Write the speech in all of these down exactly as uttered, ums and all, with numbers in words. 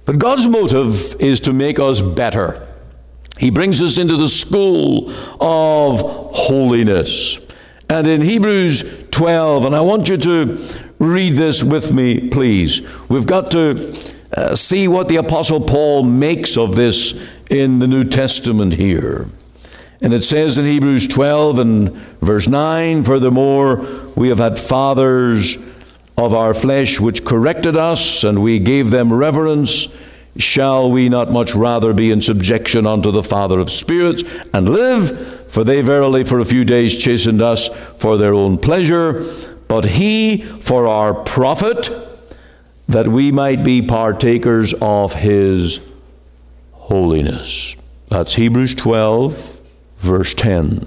But God's motive is to make us better. He brings us into the school of holiness. And in Hebrews twelve, and I want you to read this with me, please. We've got to uh, see what the Apostle Paul makes of this in the New Testament here. And it says in Hebrews twelve and verse nine, furthermore, we have had fathers of our flesh which corrected us, and we gave them reverence. Shall we not much rather be in subjection unto the Father of spirits and live? For they verily for a few days chastened us for their own pleasure, but he for our profit, that we might be partakers of his holiness. That's Hebrews twelve, verse ten.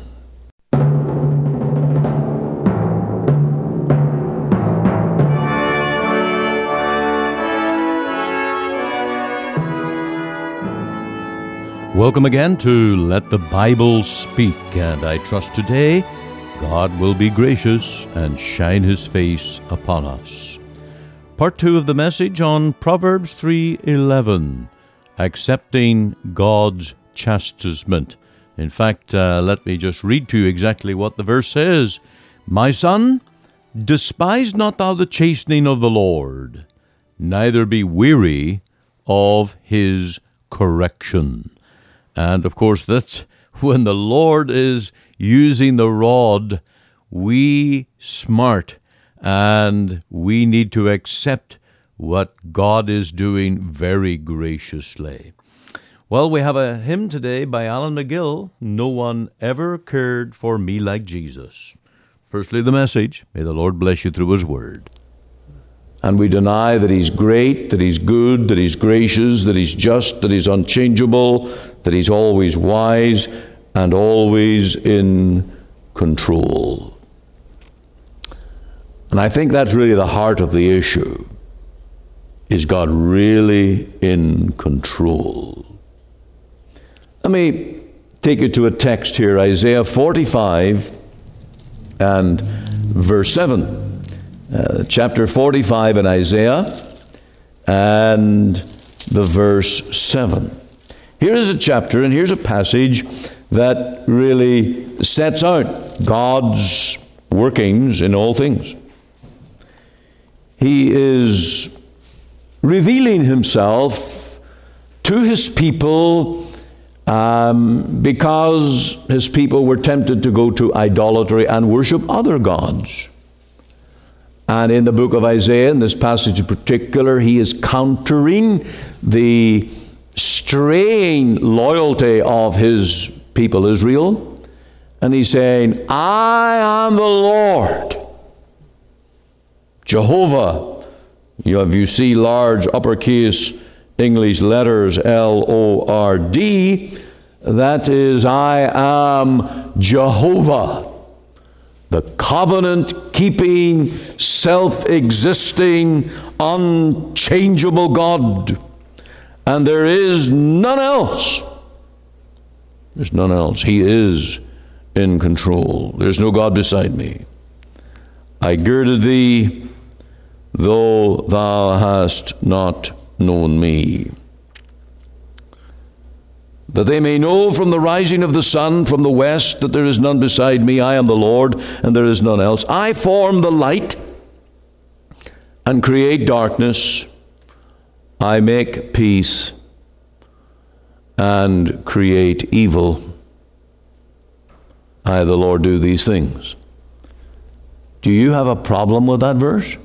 Welcome again to Let the Bible Speak, and I trust today God will be gracious and shine his face upon us. Part two of the message on Proverbs three eleven, accepting God's chastisement. In fact, uh, let me just read to you exactly what the verse says. My son, despise not thou the chastening of the Lord, neither be weary of his correction. And of course, that's when the Lord is using the rod, we smart, and we need to accept what God is doing very graciously. Well, we have a hymn today by Alan McGill, No One Ever Cared for Me Like Jesus. Firstly, the message. May the Lord bless you through his word. And we deny that he's great, that he's good, that he's gracious, that he's just, that he's unchangeable, that he's always wise and always in control. And I think that's really the heart of the issue. Is God really in control? Let me take you to a text here, Isaiah forty-five and verse seven. Uh, chapter forty-five in Isaiah and the verse seven. Here is a chapter and here's a passage that really sets out God's workings in all things. He is revealing himself to his people um, because his people were tempted to go to idolatry and worship other gods. And in the book of Isaiah, in this passage in particular, he is countering the straying loyalty of his people Israel. And he's saying, I am the Lord, Jehovah. You have, you see large uppercase English letters, L O R D. That is, I am Jehovah. The covenant-keeping, self-existing, unchangeable God. And there is none else. There's none else. He is in control. There's no God beside me. I girded thee, though thou hast not known me. That they may know from the rising of the sun from the west that there is none beside me. I am the Lord, and there is none else. I form the light and create darkness. I make peace and create evil. I, the Lord, do these things. Do you have a problem with that verse?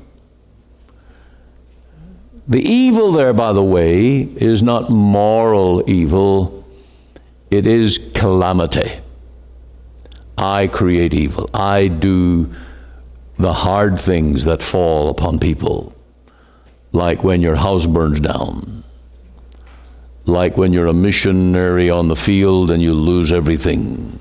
The evil there, by the way, is not moral evil. It is calamity. I create evil. I do the hard things that fall upon people. Like when your house burns down. Like when you're a missionary on the field and you lose everything.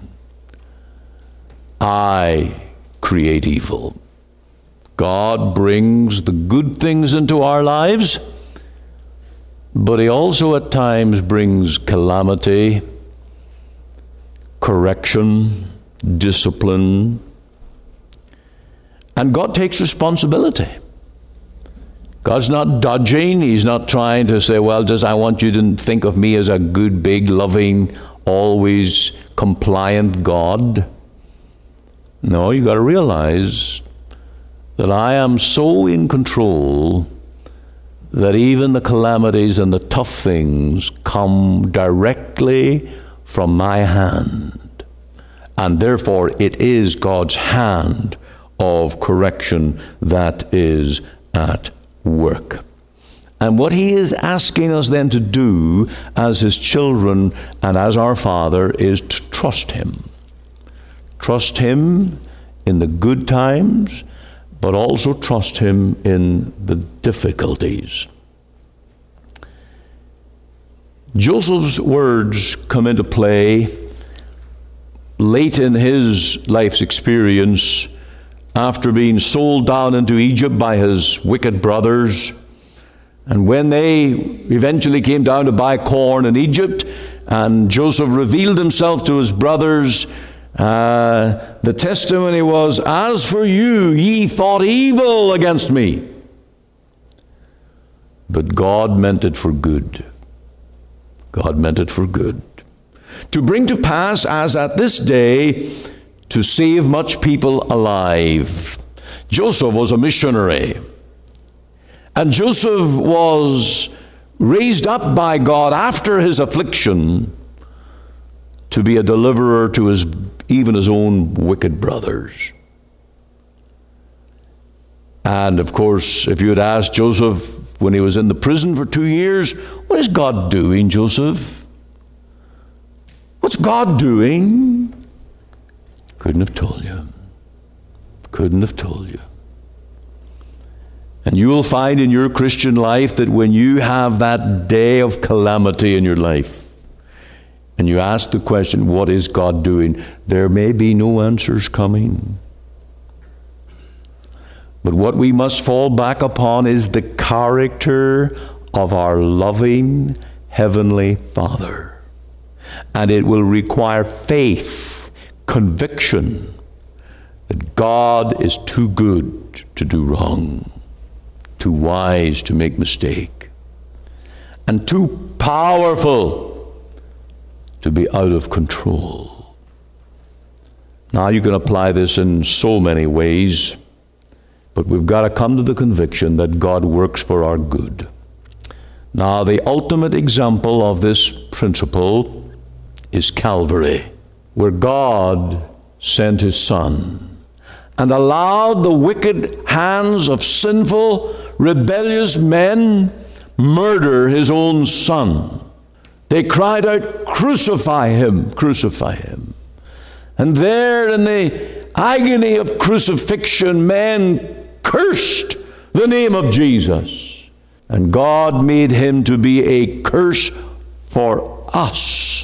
I create evil. God brings the good things into our lives, but he also at times brings calamity, correction, discipline, and God takes responsibility. God's not dodging. He's not trying to say, well, just I want you to think of me as a good, big, loving, always compliant God. No, you got to realize that I am so in control that even the calamities and the tough things come directly from my hand. And therefore, it is God's hand of correction that is at work. And what he is asking us then to do as his children and as our Father is to trust him. Trust him in the good times, but also trust him in the difficulties. Joseph's words come into play late in his life's experience after being sold down into Egypt by his wicked brothers. And when they eventually came down to buy corn in Egypt, and Joseph revealed himself to his brothers, uh, the testimony was, as for you, ye thought evil against me, but God meant it for good. God meant it for good. To bring to pass, as at this day, to save much people alive. Joseph was a missionary. And Joseph was raised up by God after his affliction to be a deliverer to his even his own wicked brothers. And of course, if you had asked Joseph when he was in the prison for two years, what is God doing, Joseph? What's God doing? Couldn't have told you. Couldn't have told you. And you will find in your Christian life that when you have that day of calamity in your life, and you ask the question, what is God doing? There may be no answers coming. But what we must fall back upon is the character of our loving Heavenly Father. And it will require faith, conviction, that God is too good to do wrong, too wise to make mistake, and too powerful to be out of control. Now you can apply this in so many ways, but we've got to come to the conviction that God works for our good. Now the ultimate example of this principle is Calvary, where God sent his Son and allowed the wicked hands of sinful, rebellious men murder his own Son. They cried out, crucify him, crucify him. And there in the agony of crucifixion, men cursed the name of Jesus. And God made him to be a curse for us.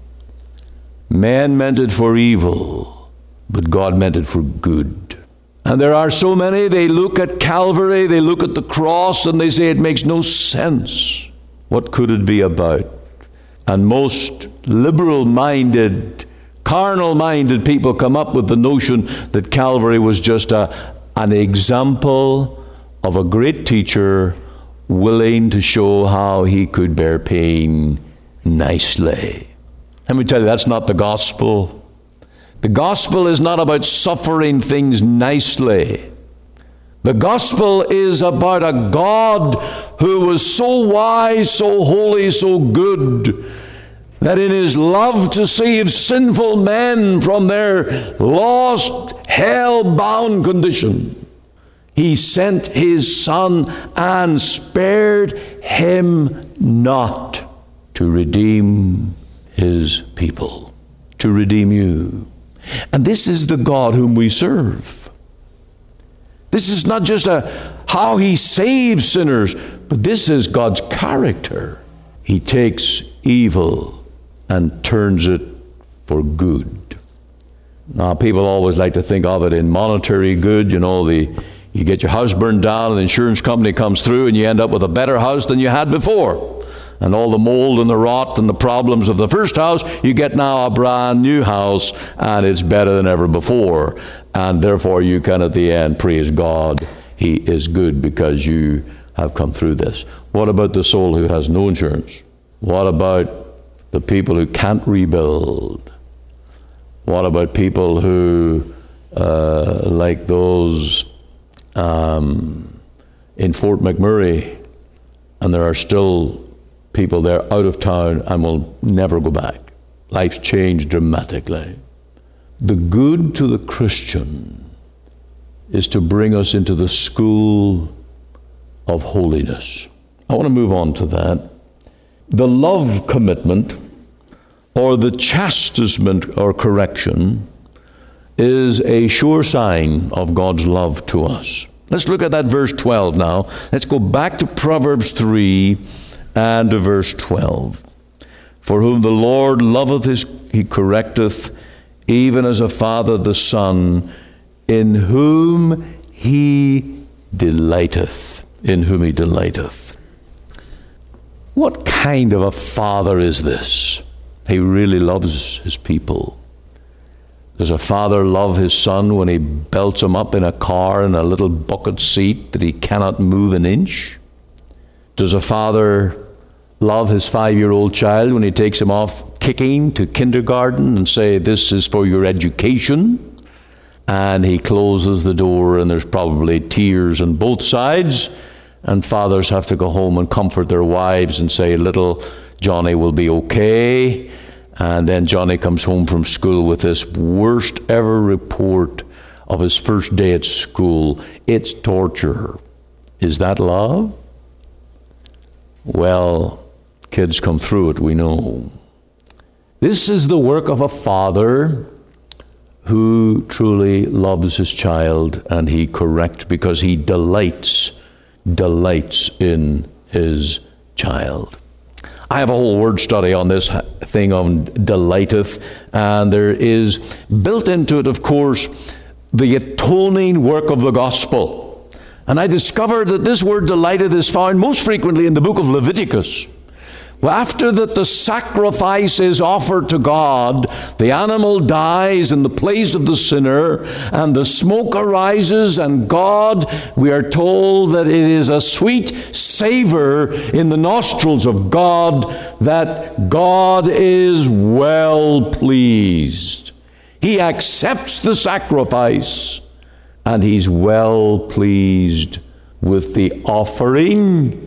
Man meant it for evil, but God meant it for good. And there are so many, they look at Calvary, they look at the cross, and they say it makes no sense. What could it be about? And most liberal-minded, carnal-minded people come up with the notion that Calvary was just a, an example of a great teacher willing to show how he could bear pain nicely. Let me tell you, that's not the gospel. The gospel is not about suffering things nicely. The gospel is about a God who was so wise, so holy, so good, that in his love to save sinful men from their lost, hell-bound condition, he sent his Son and spared him not to redeem his people, to redeem you. And this is the God whom we serve. This is not just a how he saves sinners, but this is God's character. He takes evil and turns it for good. Now, people always like to think of it in monetary good. You know, the you get your house burned down, and the insurance company comes through, and you end up with a better house than you had before. And all the mold and the rot and the problems of the first house, you get now a brand new house, and it's better than ever before. And therefore you can at the end praise God. He is good because you have come through this. What about the soul who has no insurance? What about the people who can't rebuild? What about people who, uh, like those um, in Fort McMurray, and there are still people there out of town and will never go back? Life's changed dramatically. The good to the Christian is to bring us into the school of holiness. I want to move on to that. The love commitment, or the chastisement or correction, is a sure sign of God's love to us. Let's look at that verse twelve now. Let's go back to Proverbs three and to verse twelve. For whom the Lord loveth, his, he correcteth, even as a father the son, in whom he delighteth. In whom he delighteth. What kind of a father is this? He really loves his people. Does a father love his son when he belts him up in a car in a little bucket seat that he cannot move an inch? Does a father love his five-year-old child when he takes him off kicking to kindergarten and say, this is for your education? And he closes the door and there's probably tears on both sides, and fathers have to go home and comfort their wives and say, little Johnny will be okay. And then Johnny comes home from school with this worst ever report of his first day at school. It's torture. Is that love? Well, kids come through it, we know. This is the work of a father who truly loves his child, and he corrects because he delights, delights in his child. I have a whole word study on this thing on delighteth, and there is built into it, of course, the atoning work of the gospel. And I discovered that this word delighteth is found most frequently in the book of Leviticus. Well, after that the sacrifice is offered to God, the animal dies in the place of the sinner, and the smoke arises, and God, we are told that it is a sweet savor in the nostrils of God, that God is well pleased. He accepts the sacrifice, and he's well pleased with the offering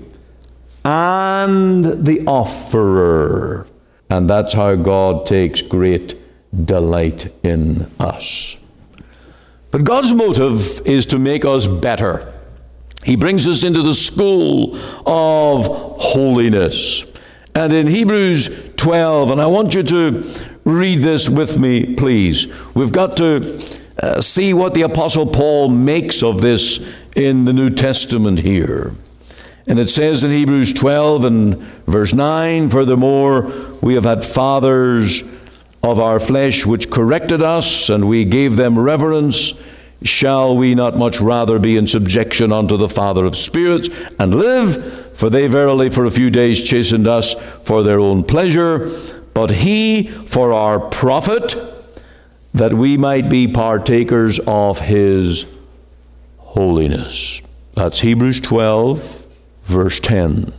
and the offerer. And that's how God takes great delight in us. But God's motive is to make us better. He brings us into the school of holiness. And in Hebrews twelve, and I want you to read this with me, please. We've got to uh, see what the Apostle Paul makes of this in the New Testament here. And it says in Hebrews twelve and verse nine, furthermore, we have had fathers of our flesh which corrected us, and we gave them reverence. Shall we not much rather be in subjection unto the Father of spirits and live? For they verily for a few days chastened us for their own pleasure, but he for our profit, that we might be partakers of his holiness. That's Hebrews twelve. Verse ten.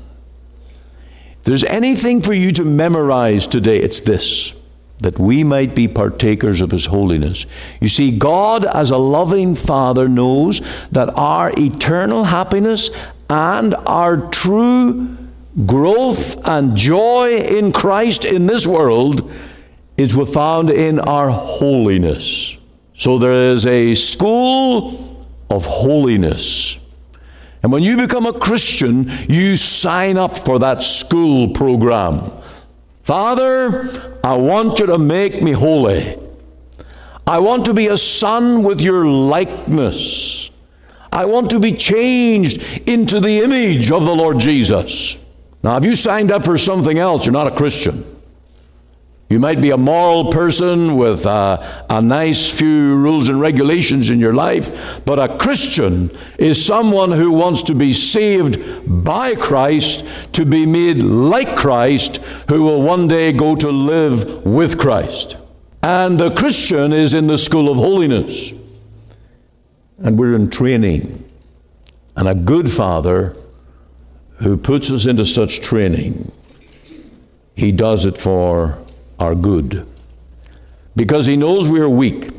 If there's anything for you to memorize today, it's this: that we might be partakers of his holiness. You see, God as a loving Father knows that our eternal happiness and our true growth and joy in Christ in this world is found in our holiness. So there is a school of holiness. And when you become a Christian, you sign up for that school program. Father, I want you to make me holy. I want to be a son with your likeness. I want to be changed into the image of the Lord Jesus. Now, if you signed up for something else, you're not a Christian. You might be a moral person with a, a nice few rules and regulations in your life, but a Christian is someone who wants to be saved by Christ, to be made like Christ, who will one day go to live with Christ. And the Christian is in the school of holiness. And we're in training. And a good father who puts us into such training, he does it for our good. Because he knows we are weak,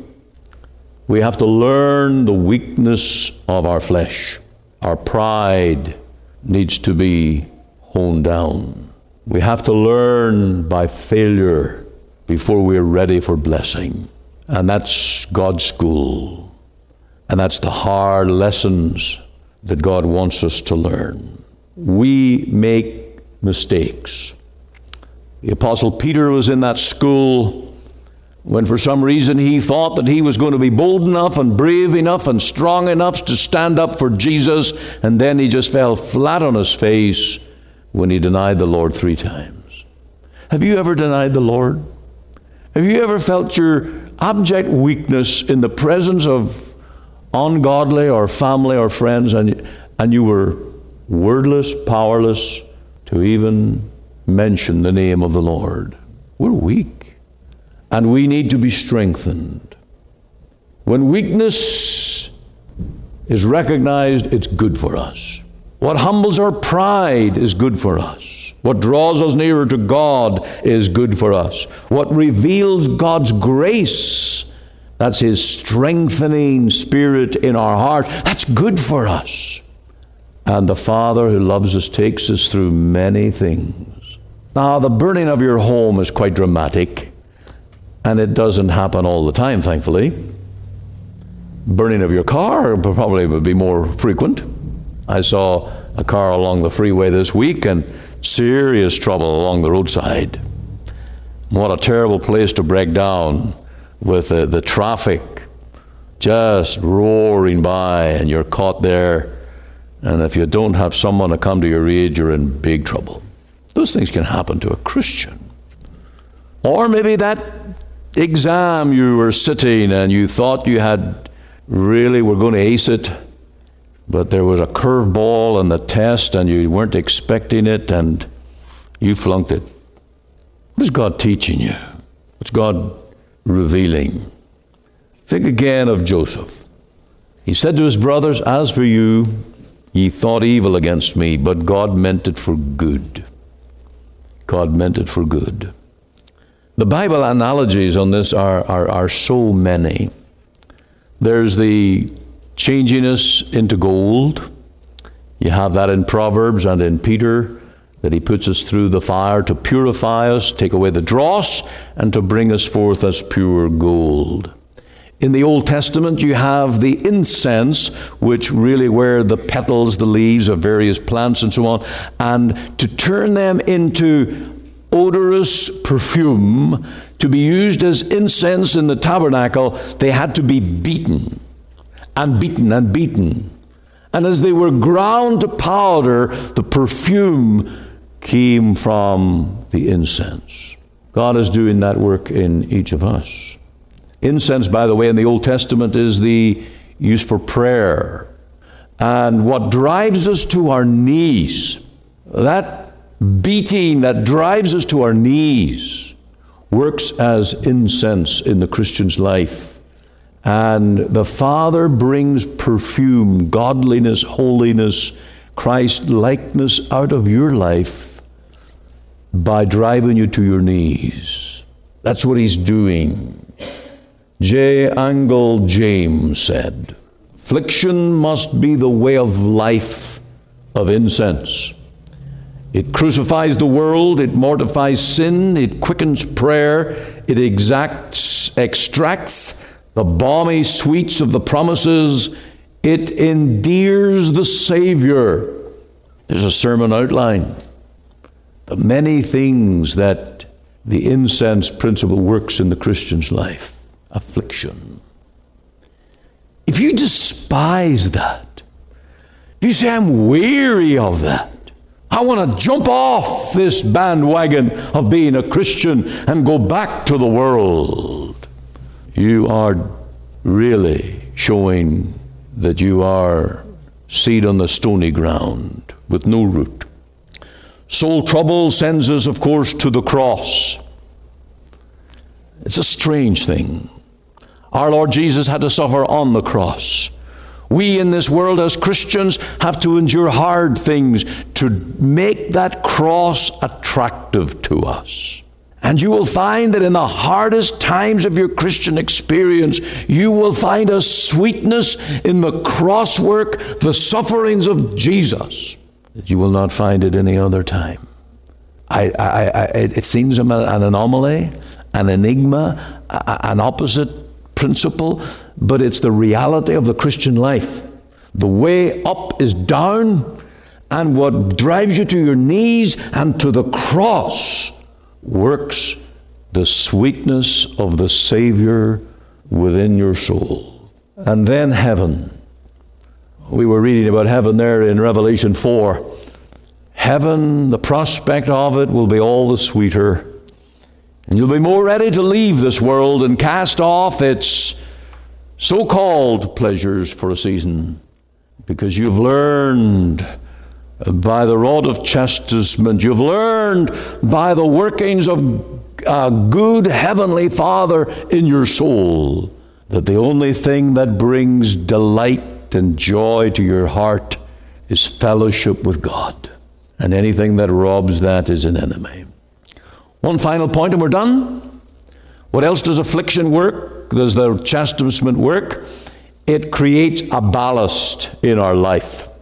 we have to learn the weakness of our flesh. Our pride needs to be honed down. We have to learn by failure before we're ready for blessing. And that's God's school. And that's the hard lessons that God wants us to learn. We make mistakes. The Apostle Peter was in that school when for some reason he thought that he was going to be bold enough and brave enough and strong enough to stand up for Jesus, and then he just fell flat on his face when he denied the Lord three times. Have you ever denied the Lord? Have you ever felt your abject weakness in the presence of ungodly or family or friends, and, and you were wordless, powerless to even mention the name of the Lord? We're weak. And we need to be strengthened. When weakness is recognized, it's good for us. What humbles our pride is good for us. What draws us nearer to God is good for us. What reveals God's grace, that's His strengthening spirit in our heart, that's good for us. And the Father who loves us takes us through many things. Now, the burning of your home is quite dramatic. And it doesn't happen all the time, thankfully. Burning of your car probably would be more frequent. I saw a car along the freeway this week and serious trouble along the roadside. What a terrible place to break down with uh, the traffic just roaring by, and you're caught there. And if you don't have someone to come to your aid, you're in big trouble. Those things can happen to a Christian. Or maybe that exam you were sitting and you thought you had really were going to ace it, but there was a curveball in the test and you weren't expecting it and you flunked it. What is God teaching you? What's God revealing? Think again of Joseph. He said to his brothers, "As for you, ye thought evil against me, but God meant it for good." God meant it for good. The Bible analogies on this are, are, are so many. There's the changing us into gold. You have that in Proverbs and in Peter, that he puts us through the fire to purify us, take away the dross, and to bring us forth as pure gold. In the Old Testament, you have the incense, which really were the petals, the leaves of various plants and so on, and to turn them into odorous perfume, to be used as incense in the tabernacle, they had to be beaten and beaten and beaten. And as they were ground to powder, the perfume came from the incense. God is doing that work in each of us. Incense, by the way, in the Old Testament is the use for prayer. And what drives us to our knees, that beating that drives us to our knees, works as incense in the Christian's life. And the Father brings perfume, godliness, holiness, Christ-likeness out of your life by driving you to your knees. That's what He's doing. J. Angel James said, "Affliction must be the way of life of incense. It crucifies the world, it mortifies sin, it quickens prayer, it exacts, extracts the balmy sweets of the promises, it endears the Savior." There's a sermon outline. The many things that the incense principle works in the Christian's life. Affliction. If you despise that, if you say, "I'm weary of that, I want to jump off this bandwagon of being a Christian and go back to the world," you are really showing that you are seed on the stony ground with no root. Soul trouble sends us, of course, to the cross. It's a strange thing. Our Lord Jesus had to suffer on the cross. We in this world as Christians have to endure hard things to make that cross attractive to us. And you will find that in the hardest times of your Christian experience, you will find a sweetness in the cross work, the sufferings of Jesus, that you will not find at any other time. I, I, I, it seems an anomaly, an enigma, an opposite principle, but it's the reality of the Christian life. The way up is down, and what drives you to your knees and to the cross works the sweetness of the Savior within your soul. And then heaven. We were reading about heaven there in Revelation four. Heaven, the prospect of it will be all the sweeter. And you'll be more ready to leave this world and cast off its so-called pleasures for a season, because you've learned by the rod of chastisement, you've learned by the workings of a good heavenly Father in your soul, that the only thing that brings delight and joy to your heart is fellowship with God. And anything that robs that is an enemy. One final point and we're done. What else does affliction work? Does the chastisement work? It creates a ballast in our life.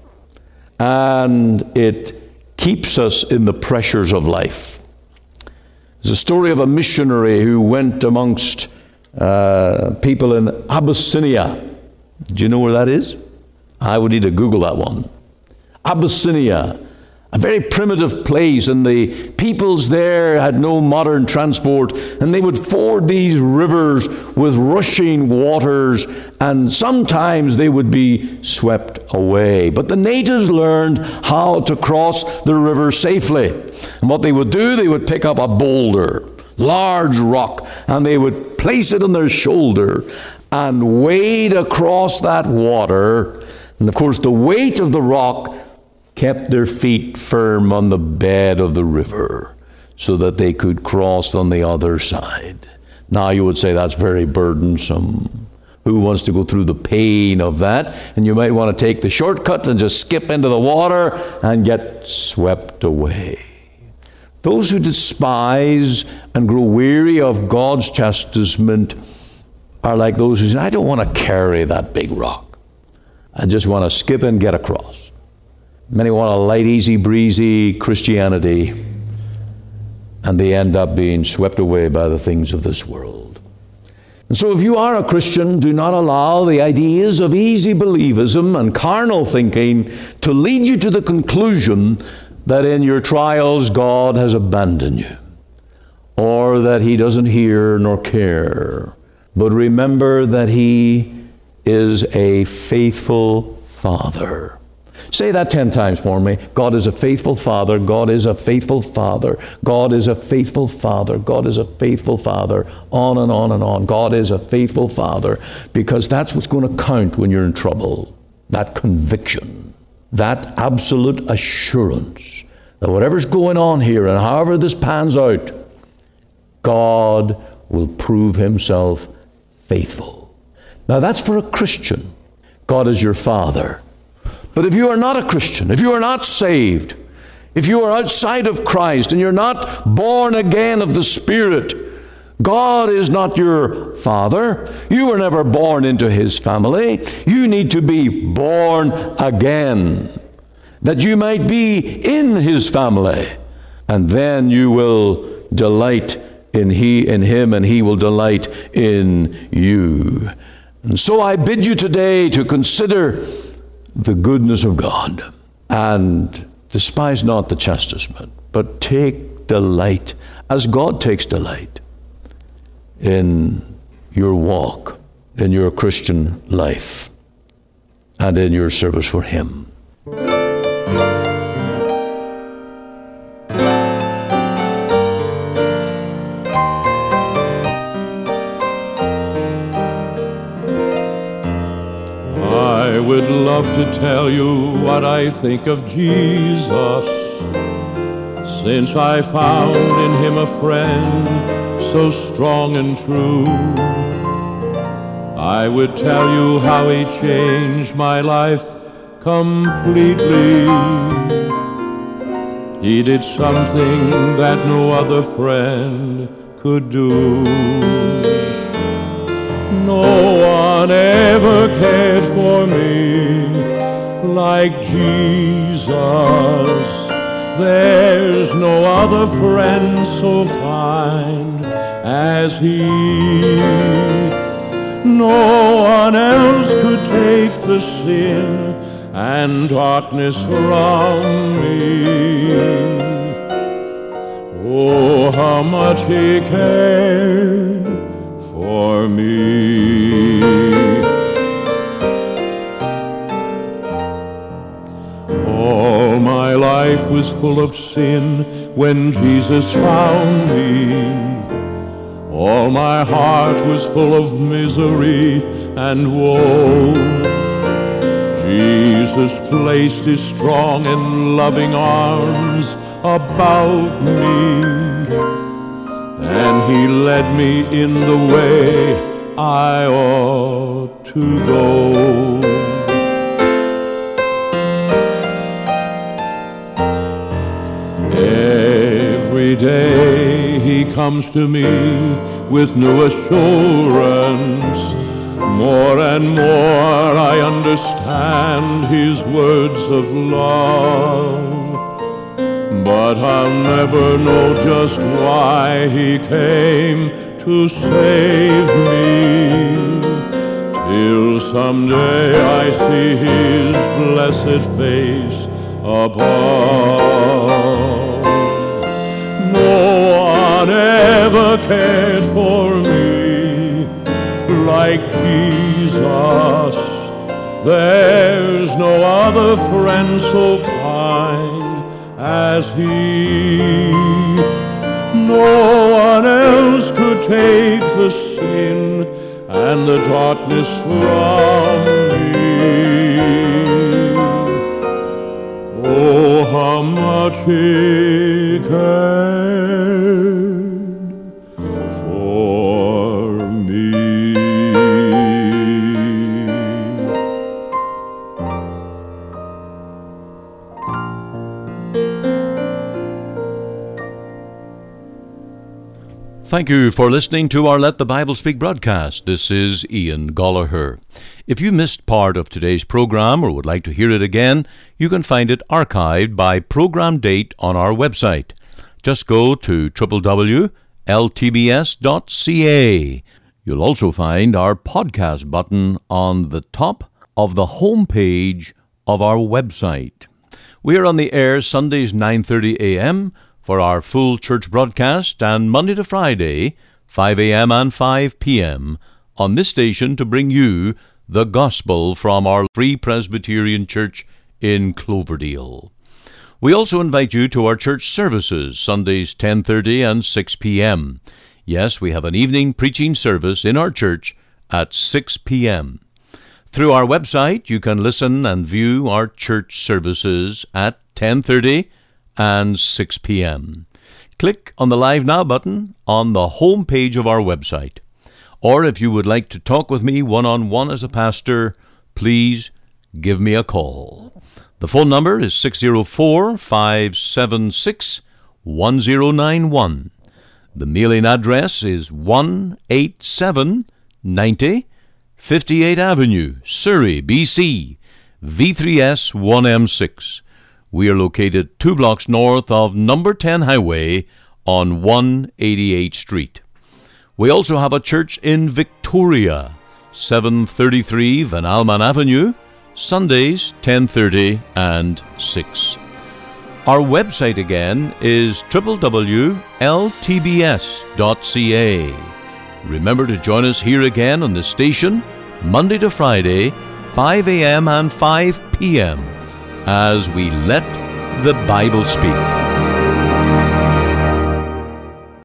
And it keeps us in the pressures of life. There's a story of a missionary who went amongst uh, people in Abyssinia. Do you know where that is? I would need to Google that one. Abyssinia. A very primitive place, and the peoples there had no modern transport, and they would ford these rivers with rushing waters, and sometimes they would be swept away. But the natives learned how to cross the river safely. And what they would do, they would pick up a boulder, large rock, and they would place it on their shoulder and wade across that water. And of course, the weight of the rock kept their feet firm on the bed of the river so that they could cross on the other side. Now you would say that's very burdensome. Who wants to go through the pain of that? And you might want to take the shortcut and just skip into the water and get swept away. Those who despise and grow weary of God's chastisement are like those who say, I don't want to carry that big rock. I just want to skip and get across. Many want a light, easy, breezy Christianity, and they end up being swept away by the things of this world. And so if you are a Christian, do not allow the ideas of easy believism and carnal thinking to lead you to the conclusion that in your trials God has abandoned you, or that He doesn't hear nor care. But remember that He is a faithful Father. Say that ten times for me. God is a faithful Father. God is a faithful Father. God is a faithful Father. God is a faithful Father. On and on and on. God is a faithful Father, because that's what's going to count when you're in trouble. That conviction. That absolute assurance that whatever's going on here and however this pans out, God will prove Himself faithful. Now that's for a Christian. God is your Father. But if you are not a Christian, if you are not saved, if you are outside of Christ and you're not born again of the Spirit, God is not your Father. You were never born into His family. You need to be born again, that you might be in His family. And then you will delight in He, in Him, and He will delight in you. And so I bid you today to consider the goodness of God, and despise not the chastisement, but take delight, as God takes delight, in your walk, in your Christian life, and in your service for Him. I would love to tell you what I think of Jesus, since I found in Him a friend so strong and true. I would tell you how he changed my life completely. He did something that no other friend could do. No one ever cared for me like Jesus. There's no other friend so kind as he. No one else could take the sin and darkness from me. Oh, how much he cared for me. All my life was full of sin when Jesus found me. All my heart was full of misery and woe. Jesus placed his strong and loving arms about me, and he led me in the way I ought to go. Every day he comes to me with new assurance. More and more I understand his words of love, but I'll never know just why he came to save me, till someday I see his blessed face above. No one ever cared for me like Jesus. There's no other friend so kind as he. No one else could take the sin and the darkness from me. Oh, how much he cared for me. Thank you for listening to our Let the Bible Speak broadcast. This is Ian Gollaher. If you missed part of today's program or would like to hear it again, you can find it archived by program date on our website. Just go to w w w dot l t b s dot c a. You'll also find our podcast button on the top of the home page of our website. We are on the air Sundays nine thirty a.m., for our full church broadcast, and Monday to Friday, five a.m. and five p.m. on this station to bring you the gospel from our Free Presbyterian Church in Cloverdale. We also invite you to our church services, Sundays ten thirty and six p.m. Yes, we have an evening preaching service in our church at six p.m. Through our website, you can listen and view our church services at ten thirty and six p.m. Click on the Live Now button on the home page of our website. Or if you would like to talk with me one-on-one as a pastor, please give me a call. The phone number is six oh four, five seven six, one oh nine one. The mailing address is one eighty-seven ninety fifty-eighth Avenue, Surrey, B C, V three S one M six. We are located two blocks north of number ten Highway on one eighty-eighth Street. We also have a church in Victoria, seven thirty-three Van Alman Avenue, Sundays ten thirty and six. Our website again is w w w dot l t b s dot c a. Remember to join us here again on the station, Monday to Friday, five a.m. and five p.m. as we let the Bible speak.